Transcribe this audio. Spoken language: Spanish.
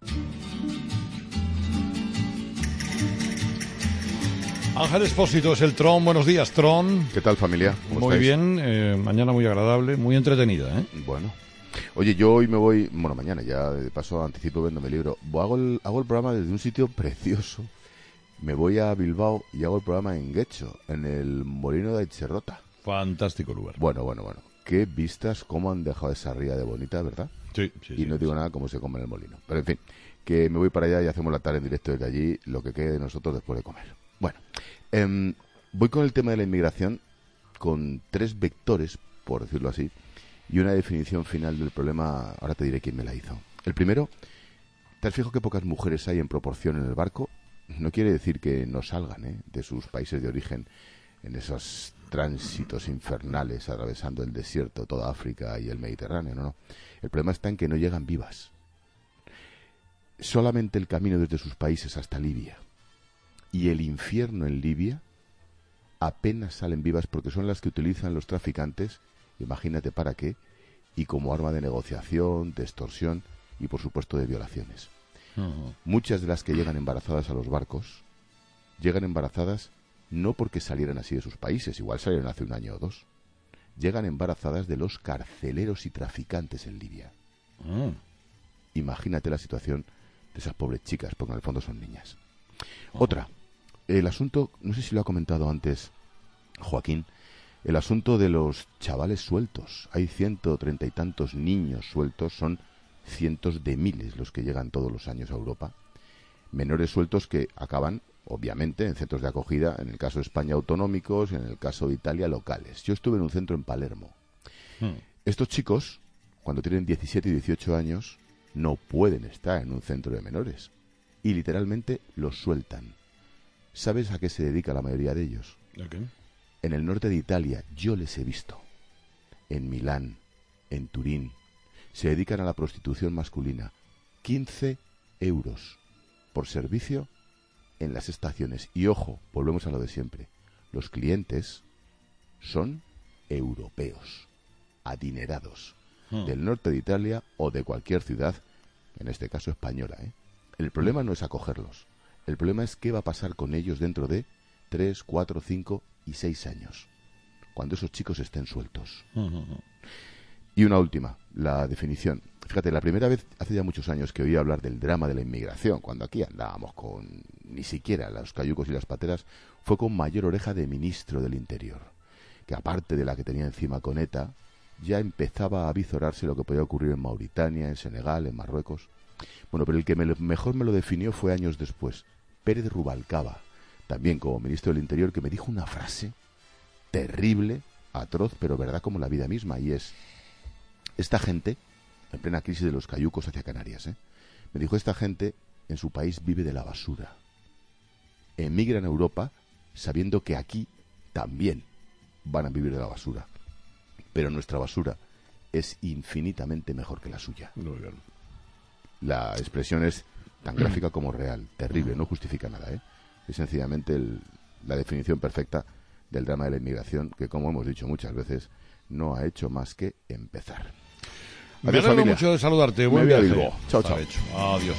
Ángel Expósito es el Tron. Buenos días, Tron. ¿Qué tal, familia? ¿Cómo muy estáis? Bien, mañana muy agradable, muy entretenida, ¿eh? Bueno. Oye, yo hoy me voy, bueno, mañana ya, de paso anticipo viendo mi libro. Hago el programa desde un sitio precioso. Me voy a Bilbao y hago el programa en Guecho, en el Molino de Aitzerrota. Fantástico lugar. Bueno. Qué vistas, cómo han dejado esa ría de bonita, ¿verdad? Sí. Y no digo nada cómo se come en el molino. Pero en fin, que me voy para allá y hacemos la tarde en directo desde allí, lo que quede de nosotros después de comer. Bueno, voy con el tema de la inmigración con 3 vectores, por decirlo así, y una definición final del problema. Ahora te diré quién me la hizo. El primero, ¿te has fijado que pocas mujeres hay en proporción en el barco? No quiere decir que no salgan de sus países de origen en esos tránsitos infernales atravesando el desierto, toda África y el Mediterráneo, no. El problema está en que no llegan vivas. Solamente el camino desde sus países hasta Libia y el infierno en Libia apenas salen vivas porque son las que utilizan los traficantes, imagínate para qué, y como arma de negociación, de extorsión y por supuesto de violaciones. Muchas de las que llegan embarazadas a los barcos llegan embarazadas no porque salieran así de sus países, igual salieron hace 1 año o 2. Llegan embarazadas de los carceleros y traficantes en Libia. Imagínate la situación de esas pobres chicas, porque en el fondo son niñas. Otra, el asunto, no sé si lo ha comentado antes Joaquín, el asunto de los chavales sueltos. Hay 130 y tantos niños sueltos, son cientos de miles los que llegan todos los años a Europa. Menores sueltos que acaban, obviamente, en centros de acogida, en el caso de España autonómicos, en el caso de Italia locales. Yo estuve en un centro en Palermo. Estos chicos, cuando tienen 17 y 18 años, no pueden estar en un centro de menores. Y literalmente los sueltan. ¿Sabes a qué se dedica la mayoría de ellos? Okay. En el norte de Italia, yo les he visto. En Milán, en Turín. Se dedican a la prostitución masculina. 15 euros por servicio en las estaciones. Y ojo, volvemos a lo de siempre. Los clientes son europeos, adinerados, del norte de Italia o de cualquier ciudad, en este caso española. El problema no es acogerlos. El problema es qué va a pasar con ellos dentro de 3, 4, 5 y 6 años, cuando esos chicos estén sueltos. Y una última, la definición. Fíjate, la primera vez, hace ya muchos años, que oí hablar del drama de la inmigración, cuando aquí andábamos con ni siquiera los cayucos y las pateras, fue con Mayor Oreja de ministro del Interior, que aparte de la que tenía encima con ETA, ya empezaba a avizorarse lo que podía ocurrir en Mauritania, en Senegal, en Marruecos. Bueno, pero el que mejor me lo definió fue años después, Pérez Rubalcaba, también como ministro del Interior, que me dijo una frase terrible, atroz, pero verdad como la vida misma, y es: esta gente, en plena crisis de los cayucos hacia Canarias, me dijo, esta gente en su país vive de la basura. Emigran a Europa sabiendo que aquí también van a vivir de la basura. Pero nuestra basura es infinitamente mejor que la suya. La expresión es tan gráfica como real, terrible, no justifica nada, Es sencillamente la definición perfecta del drama de la inmigración, que, como hemos dicho muchas veces, no ha hecho más que empezar. Me alegro mucho de saludarte. Buen viaje. Chao, chao. Adiós.